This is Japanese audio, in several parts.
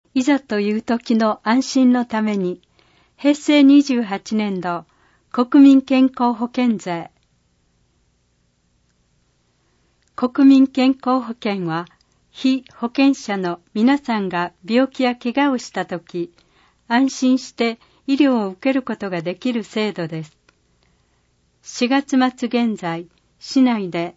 いざという時の安心のために、平成28年度国民健康保険税。国民健康保険は、被保険者の皆さんが病気や怪我をしたとき、安心して医療を受けることができる制度です。4月末現在、市内で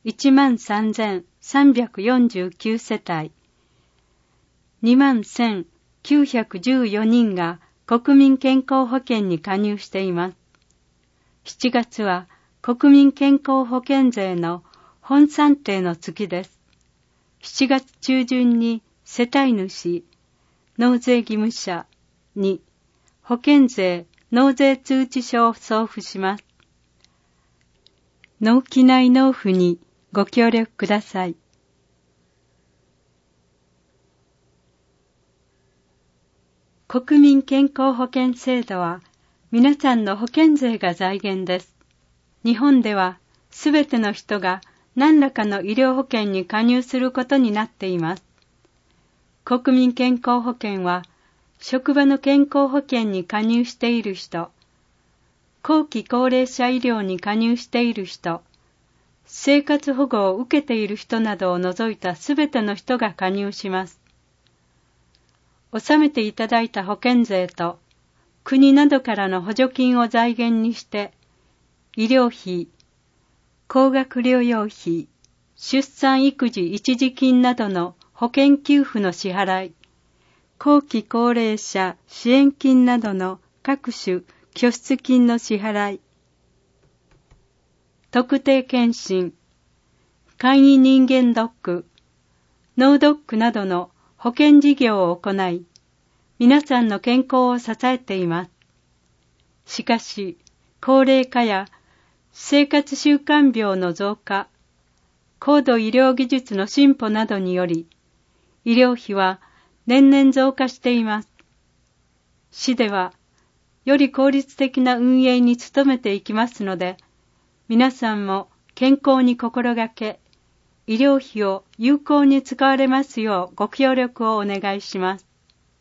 13,349 世帯、21,914 人が国民健康保険に加入しています。7月は国民健康保険税の本算定の月です。7月中旬に世帯主、納税義務者に保険税納税通知書を送付します。納期内納付にご協力ください。国民健康保険制度は皆さんの保険税が財源です。日本ではすべての人が何らかの医療保険に加入することになっています。国民健康保険は職場の健康保険に加入している人、後期高齢者医療に加入している人、生活保護を受けている人などを除いたすべての人が加入します。納めていただいた保険税と国などからの補助金を財源にして、医療費、高額療養費、出産育児一時金などの保険給付の支払い、後期高齢者支援金などの各種拠出金の支払い、特定健診、簡易人間ドック、脳ドックなどの保険事業を行い、皆さんの健康を支えています。しかし、高齢化や生活習慣病の増加、高度医療技術の進歩などにより、医療費は年々増加しています。市では、より効率的な運営に努めていきますので、皆さんも健康に心がけ、医療費を有効に使われますようご協力をお願いします。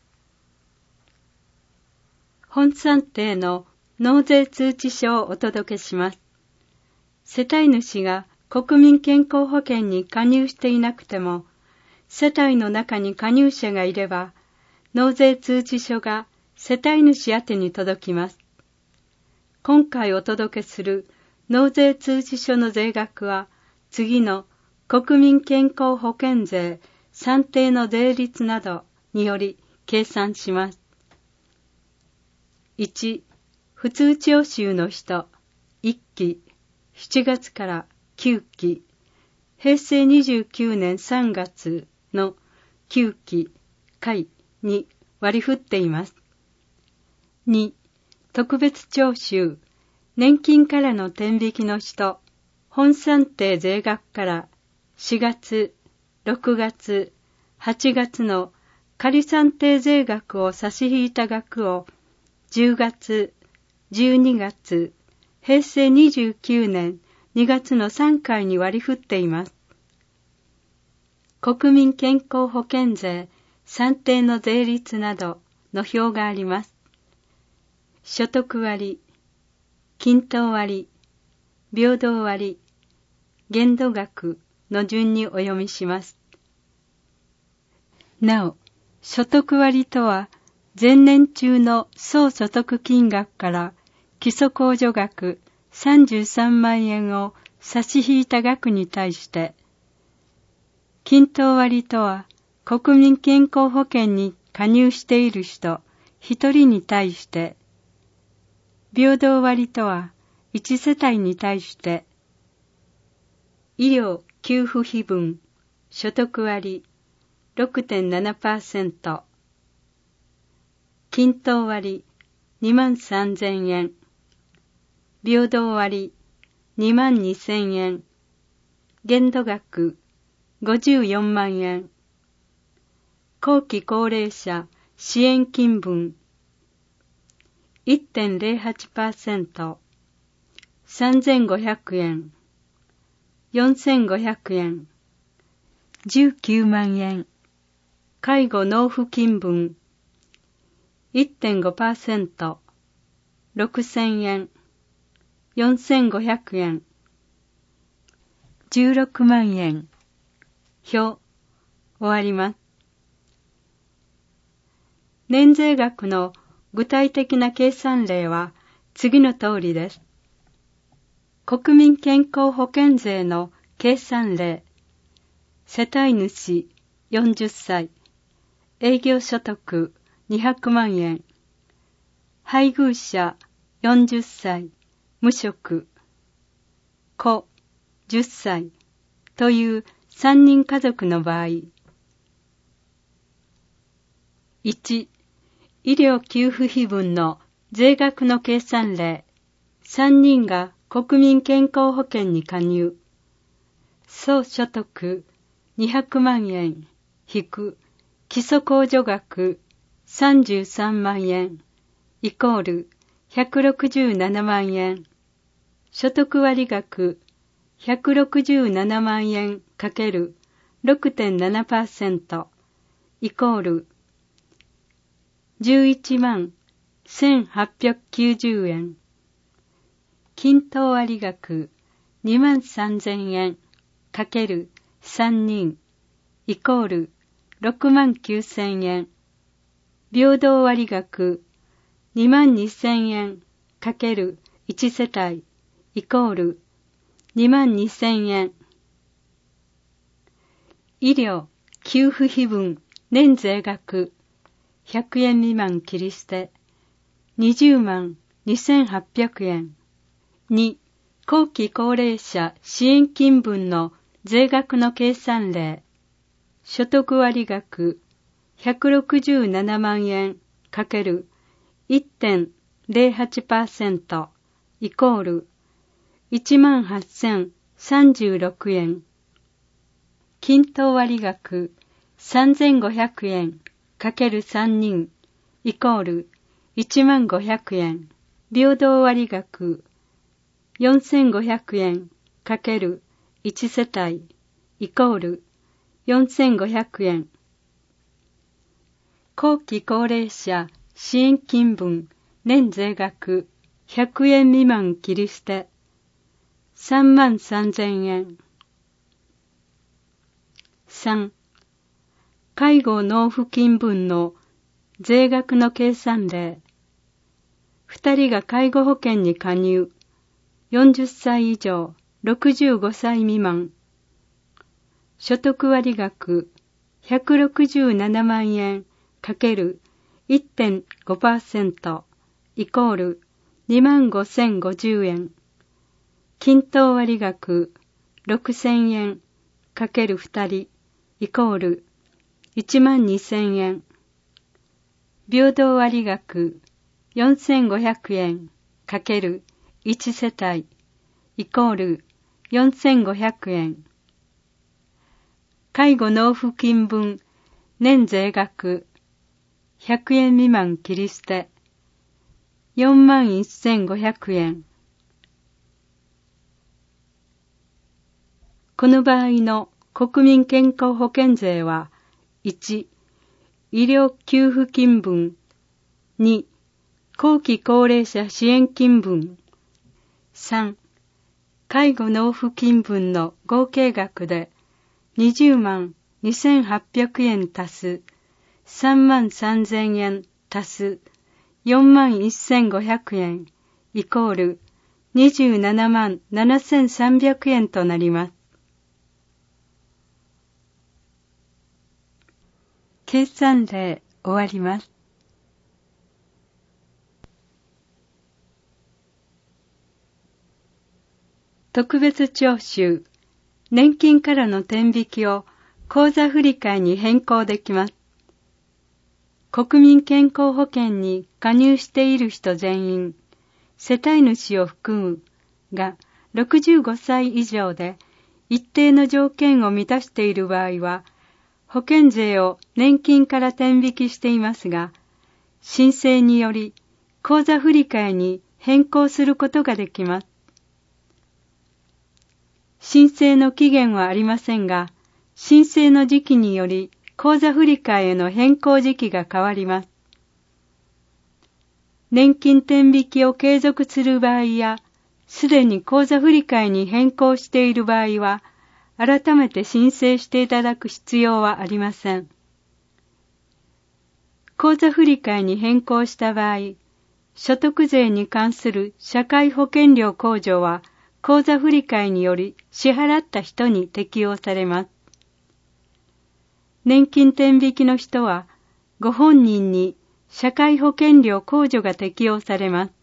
本算定の納税通知書をお届けします。世帯主が国民健康保険に加入していなくても、世帯の中に加入者がいれば、納税通知書が世帯主宛てに届きます。今回お届けする納税通知書の税額は、次の国民健康保険税算定の税率などにより計算します。1、普通徴収の人、1期、7月から9期、平成29年3月の9期、回に割り振っています。2、特別徴収、年金からの天引きの人、本算定税額から4月、6月、8月の仮算定税額を差し引いた額を10月、12月、平成29年2月の3回に割り振っています。国民健康保険税算定の税率などの表があります。所得割、均等割、平等割、限度額の順にお読みします。なお、所得割とは、前年中の総所得金額から基礎控除額33万円を差し引いた額に対して、均等割とは国民健康保険に加入している人1人に対して、平等割とは1世帯に対して、医療給付費分所得割 6.7%、均等割23,000円、平等割22,000円、限度額54万円、後期高齢者支援金分 1.08%、3,500円、4,500円、19万円、 介護納付金分 1.5%、6000円、4500円、16万円。表、終わります。年税額の具体的な計算例は次の通りです。国民健康保険税の計算例。世帯主40歳、営業所得200万円、配偶者40歳、無職、子10歳という3人家族の場合、1、医療給付費分の税額の計算例。3人が国民健康保険に加入。総所得200万円引く基礎控除額33万円イコール167万円。所得割額167万円かける 6.7% イコール11万1890円。均等割額2万3000円かける3人イコール6万9000円。平等割額2万2000円かける1世帯イコール2万2000円。医療給付費分年税額100円未満切り捨て20万2800円。2、後期高齢者支援金分の税額の計算例。所得割額167万円かける 1.08% イコール18,036円。均等割額3500円かける3人イコール10500円。平等割額4500円かける1世帯イコール4500円。後期高齢者支援金分年税額100円未満切り捨て3万3000円。3、介護納付金分の税額の計算例。2人が介護保険に加入。40歳以上、65歳未満。所得割額167万円かける 1.5% イコール25,050円。均等割額6000円かける2人イコール12,000円。平等割額4500円かける1世帯イコール4500円。介護納付金分年税額100円未満切り捨て41,500円。この場合の国民健康保険税は1、医療給付金分2、後期高齢者支援金分3、介護納付金分の合計額で20万2800円足す3万3000円足す4万1500円イコール27万7300円となります。計算例終わります。特別徴収、年金からの天引きを口座振替に変更できます。国民健康保険に加入している人全員、世帯主を含むが65歳以上で一定の条件を満たしている場合は、保険税を年金から天引きしていますが、申請により口座振替に変更することができます。申請の期限はありませんが、申請の時期により口座振替への変更時期が変わります。年金天引きを継続する場合や、すでに口座振替に変更している場合は、改めて申請していただく必要はありません。口座振替に変更した場合、所得税に関する社会保険料控除は、口座振替により支払った人に適用されます。年金天引きの人は、ご本人に社会保険料控除が適用されます。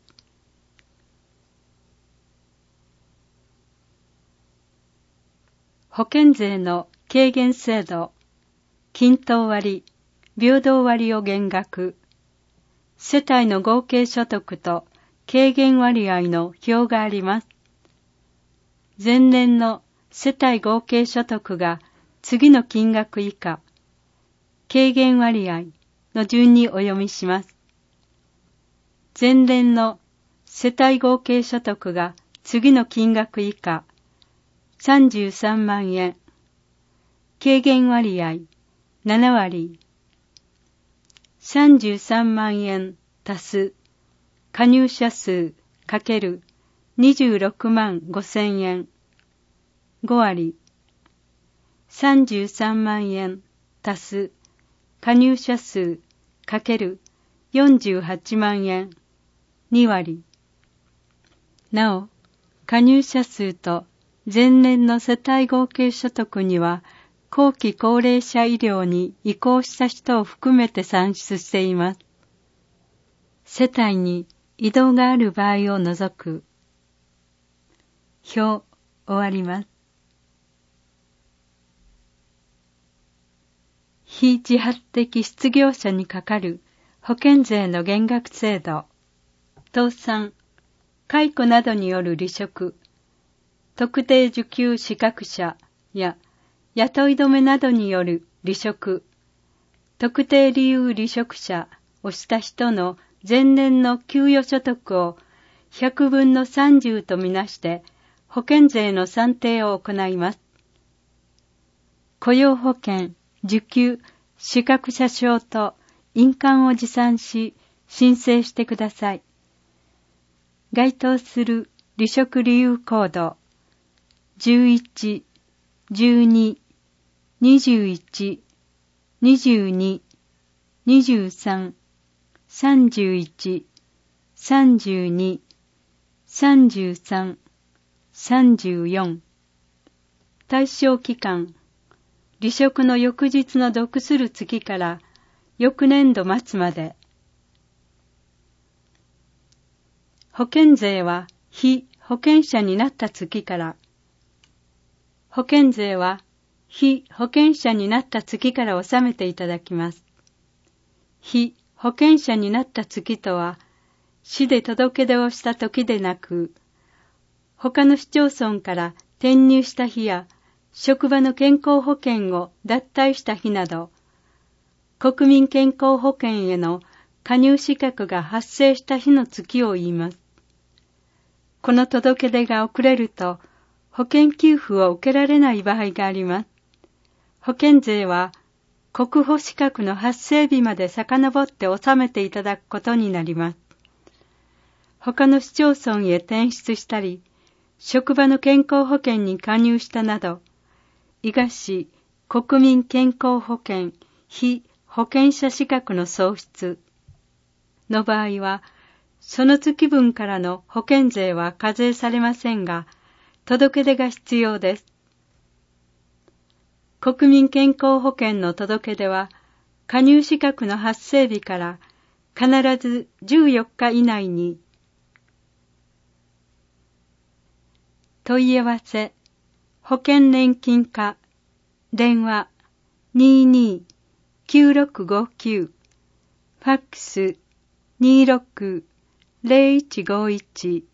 保険税の軽減制度、均等割、平等割を減額、世帯の合計所得と軽減割合の表があります。前年の世帯合計所得が次の金額以下、軽減割合の順にお読みします。前年の世帯合計所得が次の金額以下、33万円、軽減割合7割、33万円足す加入者数かける26万5千円5割、33万円足す加入者数かける48万円2割。なお、加入者数と前年の世帯合計所得には後期高齢者医療に移行した人を含めて算出しています。世帯に移動がある場合を除く。表、終わります。非自発的失業者にかかる保険税の減額制度、倒産、解雇などによる離職、特定受給資格者や雇い止めなどによる離職、特定理由離職者をした人の前年の給与所得を100分の30とみなして保険税の算定を行います。雇用保険、受給、資格者証と印鑑を持参し申請してください。該当する離職理由コード11、12、21、22、23、31、32、33、34。対象期間、離職の翌日の属する月から翌年度末まで。保険税は被保険者になった月から、保険税は被保険者になった月から納めていただきます。被保険者になった月とは、市で届け出をした時でなく、他の市町村から転入した日や、職場の健康保険を脱退した日など、国民健康保険への加入資格が発生した日の月を言います。この届け出が遅れると、保険給付を受けられない場合があります。保険税は、国保資格の発生日まで遡って納めていただくことになります。他の市町村へ転出したり、職場の健康保険に加入したなど、伊賀市国民健康保険被保険者資格の喪失の場合は、その月分からの保険税は課税されませんが、届け出が必要です。国民健康保険の届け出は、加入資格の発生日から必ず14日以内に、問い合わせ、保険年金課、電話22-9659、ファックス26-0151